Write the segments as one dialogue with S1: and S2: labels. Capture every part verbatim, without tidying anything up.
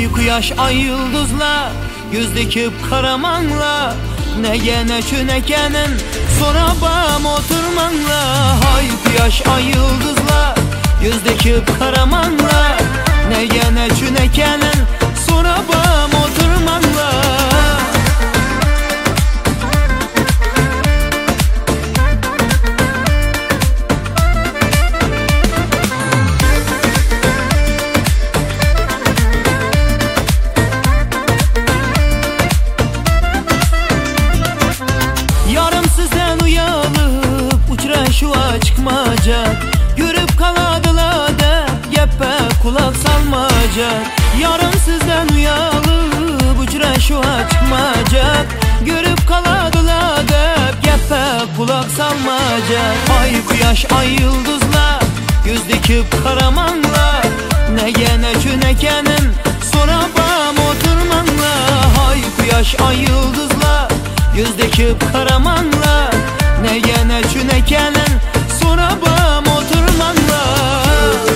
S1: Ay quyosh, ay yulduzlar, yüzdeki karamanlar, nege neçün ekenin sorabam oturmanlar. Ay quyosh, ay yulduzlar, yüzdeki karamanlar, nege neçün ekenin sorabam oturmanlar. Uçraşuğa çıkmayacak, görüp kaladılar da yeppe kulak salmayacak. Yarın sizden uyalıp uçraşuğa çıkmayacak, görüp kaladılar da yeppe kulak salmayacak. Ay quyosh, ay yulduzlar, yüz dikip karamanlar, nege neçün ekenin sorabam oturmanlar. Ay quyosh, ay yulduzlar, yüz dikip karamanlar, nege neçün ekenin sorabam oturmanlar.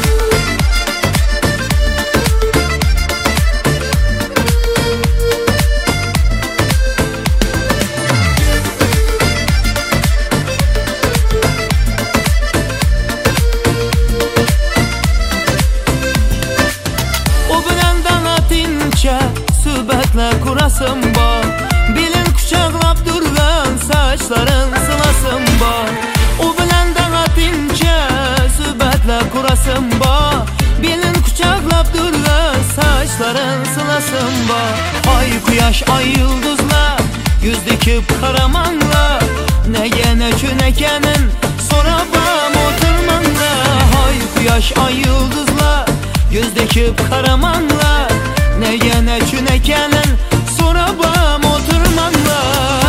S1: O bilen danatincha suhbatlar kurasım bor, belin kuchoqlab turgan saçların sılasım bor. O bilen danatincha suhbatlar kurasım bor, belin kuchoqlab turgan saçların sılasım bor. Ay quyosh, ay yulduzlar, yüz dikip karamanlar, nege neçün ekenin sorabam oturmanlar. Ay quyosh, ay yulduzlar, yüz dikip karamanlar, nege neçün ekenin sorabam oturmanlar.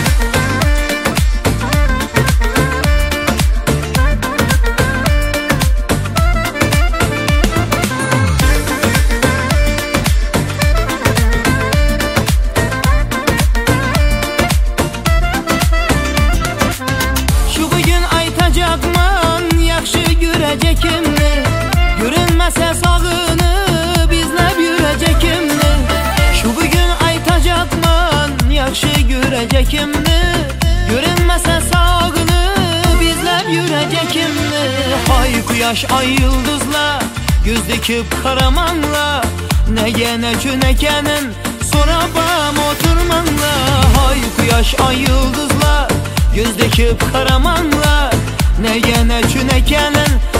S1: Şu bugün aytacakman yaxşı görecekimni, görünmese sağını bizlep yürecekimni. Şu bugün aytacakman yaxşı görecekimni, görünmese sağını bizlep yürecekimni. Ay quyosh, ay yulduzlar, yüz dikip karamanlar, nege neçün ekenin sorabam oturmanlar. Ay quyosh, ay yulduzlar, yüz dikip karamanlar, nege neçün ekenin